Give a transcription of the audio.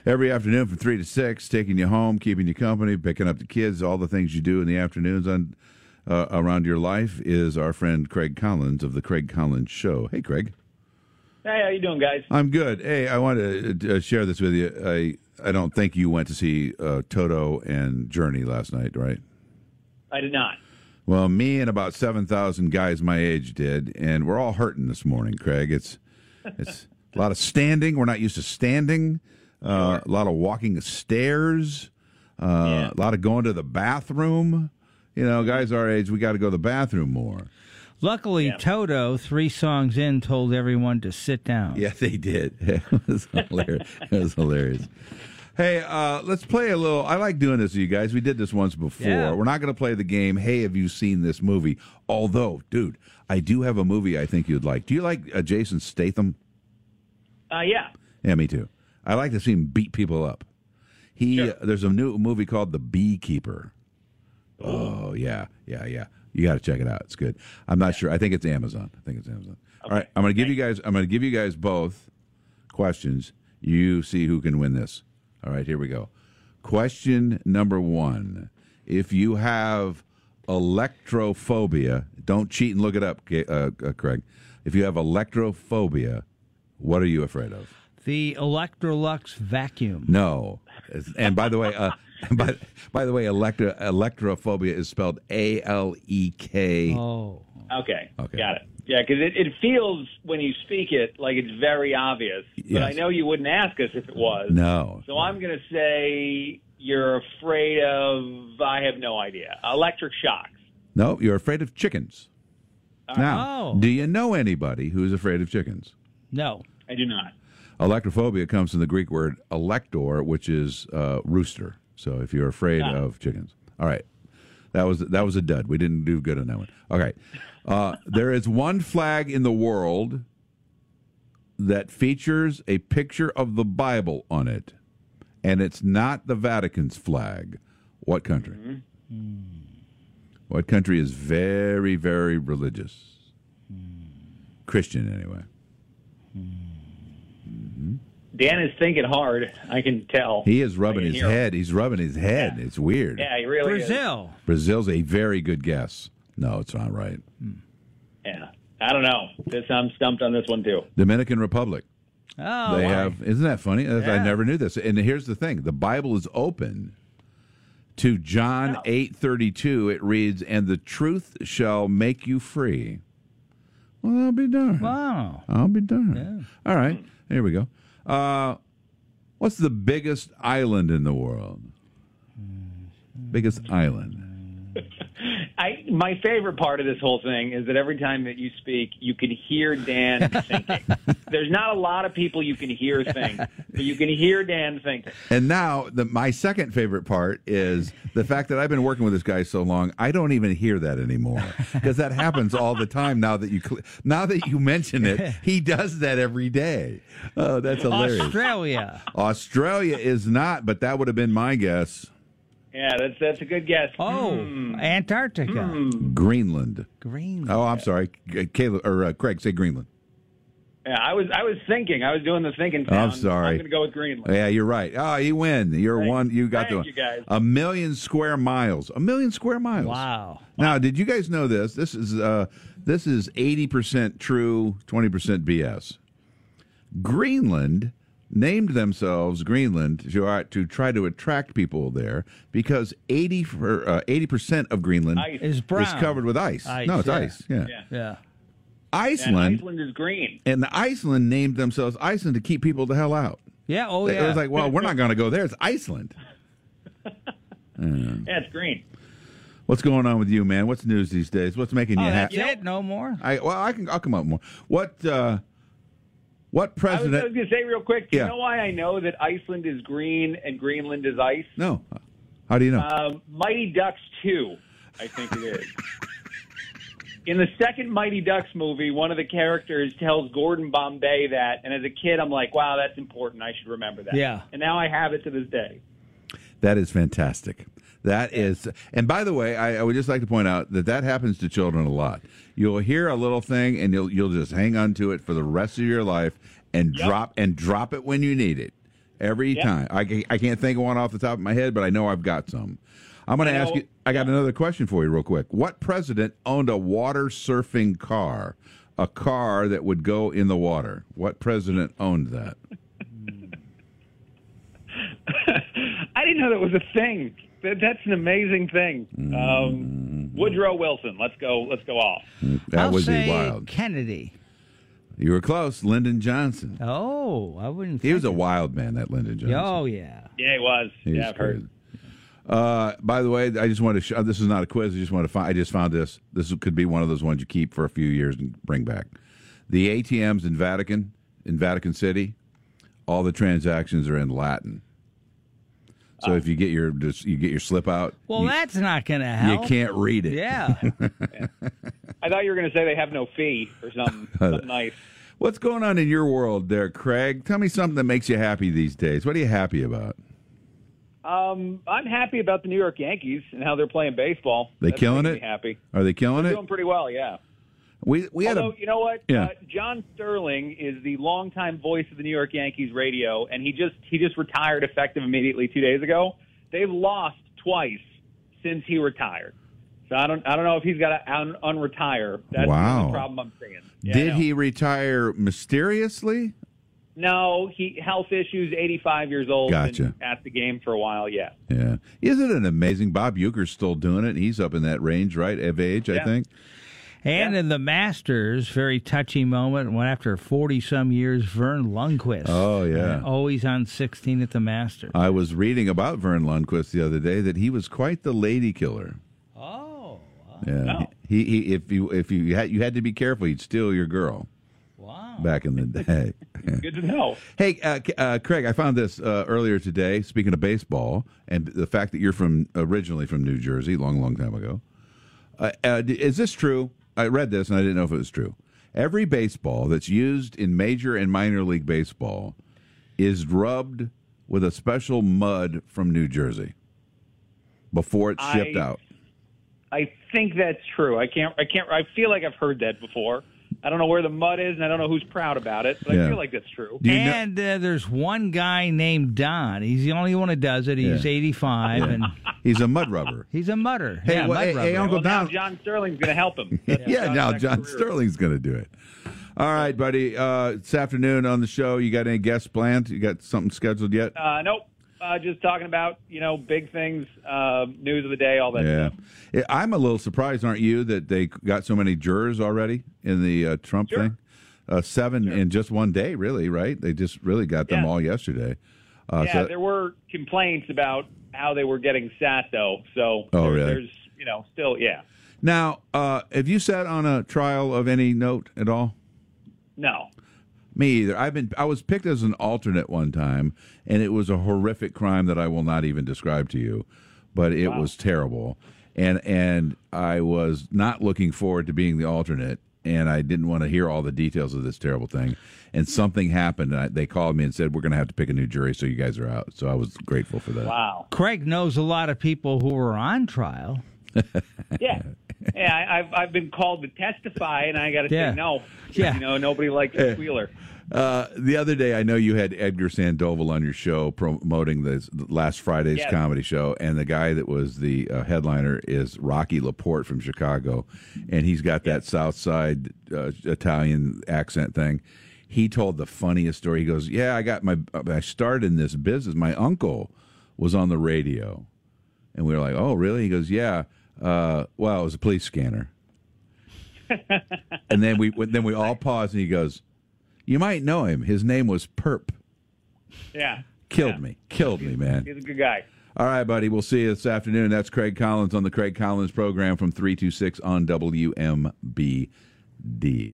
Every afternoon from 3 to 6, taking you home, keeping you company, picking up the kids, all the things you do in the afternoons on around your life is our friend Craig Collins of The Craig Collins Show. Hey, Craig. Hey, how you doing, guys? I'm good. Hey, I want to share this with you. I don't think you went to see Toto and Journey last night, right? I did not. Well, me and about 7,000 guys my age did, and we're all hurting this morning, Craig. It's a lot of standing. We're not used to standing. A lot of walking stairs. A lot of going to the bathroom. You know, guys our age, we got to go to the bathroom more. Luckily, Toto, 3 songs in, told everyone to sit down. Yeah, they did. It was hilarious. It was hilarious. Hey, let's play a little. I like doing this with you guys. We did this once before. Yeah. We're not going to play the game, hey, have you seen this movie? Although, dude, I do have a movie I think you'd like. Do you like Jason Statham? Yeah. Yeah, me too. I like to see him beat people up. There's a new movie called The Beekeeper. Oh, yeah. You got to check it out. It's good. I'm not sure. I think it's Amazon. Okay. All right, I'm going to give you guys both questions. You see who can win this. All right, here we go. Question number 1. If you have electrophobia, don't cheat and look it up, Craig. If you have electrophobia, what are you afraid of? The Electrolux vacuum. No. And by the way, electrophobia is spelled ALEK. Oh. Okay. Got it. Yeah, because it feels, when you speak it, like it's very obvious. But Yes. I know you wouldn't ask us if it was. No. So I'm going to say you're afraid of, I have no idea, electric shocks. No, you're afraid of chickens. Now, Oh. do you know anybody who's afraid of chickens? No. I do not. Electrophobia comes from the Greek word elector, which is rooster. So if you're afraid of chickens. All right. That was a dud. We didn't do good on that one. Okay. There is one flag in the world that features a picture of the Bible on it, and it's not the Vatican's flag. What country? Mm-hmm. What country is very, very religious? Christian, anyway. Dan is thinking hard. I can tell. He is rubbing his hear him. head. He's rubbing his head. Yeah. It's weird. Yeah, he really Brazil. Brazil's a very good guess. No, it's not right. is. Yeah. I don't know. I'm stumped on this one, too. Dominican Republic. Oh. They why? have. Isn't that funny? I Yeah. never knew this. And here's the thing: the Bible is open to John 8:32. It reads, "And the truth shall make you free." Well, I'll be darned. Wow. I'll be darned. Yeah. All right, here we go. What's the biggest island in the world? Biggest island. My favorite part of this whole thing is that every time that you speak, you can hear Dan thinking. There's not a lot of people you can hear think, but you can hear Dan thinking. And now, my second favorite part is the fact that I've been working with this guy so long, I don't even hear that anymore because that happens all the time. Now that you mention it, he does that every day. Oh, that's hilarious. Australia is not, but that would have been my guess. Yeah, that's a good guess. Oh, Antarctica. Greenland. Greenland. Oh, I'm sorry, Caleb or Craig. Say Greenland. Yeah, I was thinking. I was doing the thinking. I'm sorry. I'm going to go with Greenland. Yeah, you're right. Oh, you win. You're one. You got Thank the you, guys. 1 million square miles. 1 million square miles. Wow. Now, did you guys know this? This is 80% true, 20% BS. Greenland named themselves Greenland to try to attract people there because 80% of Greenland is brown. is covered with ice. No, it's ice. Yeah. Iceland. And Iceland is green. And the Iceland named themselves Iceland to keep people the hell out. Yeah. Oh, It yeah. was like, well, we're not going to go there. It's Iceland. Yeah, it's green. What's going on with you, man? What's news these days? What's making you That's happy? it. No more. I'll come up with more. What president? I was going to say real quick, do Yeah. you know why I know that Iceland is green and Greenland is ice? No. How do you know? Mighty Ducks 2, I think it is. In the second Mighty Ducks movie, one of the characters tells Gordon Bombay that, and as a kid, I'm like, wow, that's important. I should remember that. Yeah. And now I have it to this day. That is fantastic. That is, and by the way, I would just like to point out that happens to children a lot. You'll hear a little thing, and you'll just hang on to it for the rest of your life, and drop it when you need it. Every time. I can't think of one off the top of my head, but I know I've got some. I'm going to ask you, I got another question for you real quick. What president owned a water surfing car? A car that would go in the water. What president owned that? I didn't know that was a thing. That's an amazing thing. Woodrow Wilson. Let's go off. That would say be wild. Kennedy. You were close. Lyndon Johnson. Oh, I wouldn't. He was a wild man, that Lyndon Johnson. Oh yeah. Yeah, he was. Yeah, I've heard. By the way, I just want to. This is not a quiz. I just found this. This could be one of those ones you keep for a few years and bring back. The ATMs in Vatican City, all the transactions are in Latin. So if you get your slip out, that's not going to help. You can't read it. Yeah. I thought you were going to say they have no fee or something nice. What's going on in your world there, Craig? Tell me something that makes you happy these days. What are you happy about? I'm happy about the New York Yankees and how they're playing baseball. That's killing it? Happy. Are they killing They're it? doing pretty well, yeah. Although, you know what? Yeah. John Sterling is the longtime voice of the New York Yankees radio, and he just retired effective immediately 2 days ago. They've lost twice since he retired. So I don't know if he's got to unretire. That's the problem I'm seeing. Yeah, Did he retire mysteriously? No, health issues, 85 years old. Gotcha. Been at the game for a while, yeah. Yeah. Isn't it amazing? Bob Uecker's still doing it. He's up in that range, right, of age, I think. And in the Masters, very touchy moment, went after 40-some years, Vern Lundquist. Oh, yeah. Always on 16 at the Masters. I was reading about Vern Lundquist the other day that he was quite the lady killer. Oh. Wow. Yeah. No. He if you had to be careful, he'd steal your girl. Wow. Back in the day. Good to know. Hey, Craig, I found this earlier today, speaking of baseball, and the fact that you're originally from New Jersey, long time ago. Is this true? I read this, and I didn't know if it was true. Every baseball that's used in major and minor league baseball is rubbed with a special mud from New Jersey before it's shipped out. I think that's true. I feel like I've heard that before. I don't know where the mud is, and I don't know who's proud about it, but I feel like that's true. And there's one guy named Don. He's the only one that does it. He's 85, and he's a mud rubber. He's a mudder. Hey, hey, Uncle Don. Now John Sterling's going to help him. Now John Sterling's going to do it. All right, buddy. This afternoon on the show, you got any guests planned? You got something scheduled yet? Nope. Just talking about, big things, news of the day, all that stuff. Yeah, I'm a little surprised, aren't you, that they got so many jurors already in the Trump thing? 7 in just one day, really, right? They just really got them all yesterday. There were complaints about how they were getting sat, though. So really? There's, still, yeah. Now, have you sat on a trial of any note at all? No. Me either. I was picked as an alternate one time, and it was a horrific crime that I will not even describe to you, but it was terrible. And I was not looking forward to being the alternate, and I didn't want to hear all the details of this terrible thing. And something happened, and they called me and said, we're going to have to pick a new jury, so you guys are out. So I was grateful for that. Wow. Craig knows a lot of people who were on trial. Yeah. Yeah, I've been called to testify, and I got to say no. Yeah. Nobody likes a squealer. The other day, I know you had Edgar Sandoval on your show promoting the last Friday's comedy show, and the guy that was the headliner is Rocky LaPorte from Chicago, and he's got that South Side Italian accent thing. He told the funniest story. He goes, I started in this business. My uncle was on the radio. And we were like, oh, really? He goes, yeah. Well, it was a police scanner. And then we all paused, and he goes, you might know him. His name was Perp. Yeah. Killed me, man. He's a good guy. All right, buddy. We'll see you this afternoon. That's Craig Collins on the Craig Collins program from 3 to 6 on WMBD.